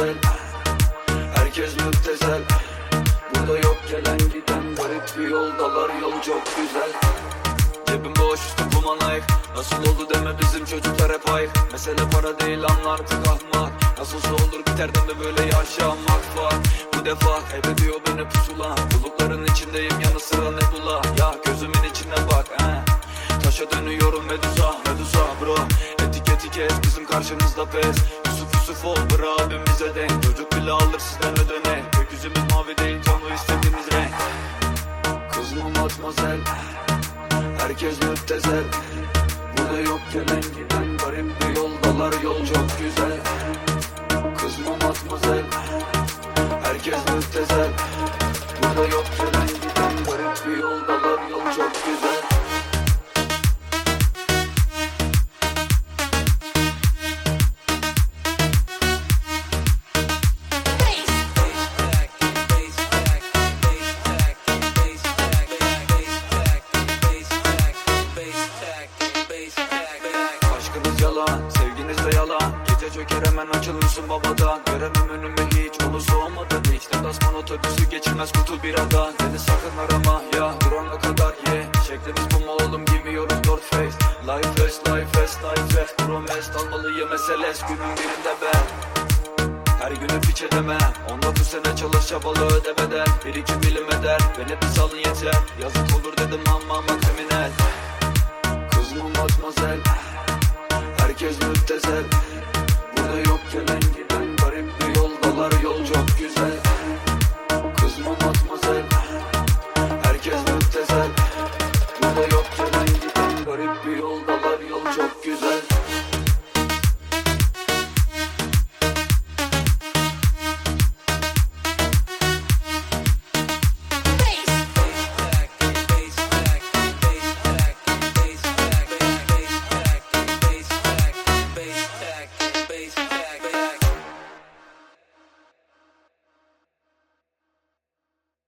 matmazel. Herkes müptezel. Burada yok gelen giden, garip bir yoldalar, yol çok güzel. Cebim boş, üstüm kumanayık. Nasıl oldu deme, bizim çocuklar hep ayık. Mesele para değil, anla artık ahmak. Nasılsa olur biter deme, böyle yaşamak var. Bu defa kaybediyor beni pusula. Bulutların içindeyim, yanı sıra nebula. Ya gözümün içine bak Taşa dönüyorum medusa, medusa bro. Etiketi kes, bizim karşımızda pes. Yusuf Yusuf ol bro, abim bize denk. Çocuk bile alır sizden ödene. Gökyüzümüz mavi değil, tonu istediğimiz renk. Kızma matmazel. Herkes müptezel. Burada yok gelen giden, garip bir yoldalar, yol çok güzel. Kızma matmazel. Herkes müptezel. Burada yok gelen giden, garip bir yoldalar, yol çok güzel. Aşkınız yalan, sevginiz de yalan. Gece çöker hemen açılırsın babadan. Göremem önüme hiç, onu soğumadan hiç. Deplasman otobüsü geçilmez kutu biradan. Beni sakın arama ya, durana kadar ye. Şeklimiz bu mu oğlum, giymiyoruz North Face. Life fast, life fast, life fast. Promest almalıyım meseles, günün birinde ben. Her günü piç edemem. 19 sene çalış çabalı ödemeden. 1-2 milim eder, beni bir salın yeter. Yazık olur dedim ama kriminal. Kızma matmazel. Herkes müptezel. Burada yok gelen giden, garip bir yoldalar, yol çok güzel.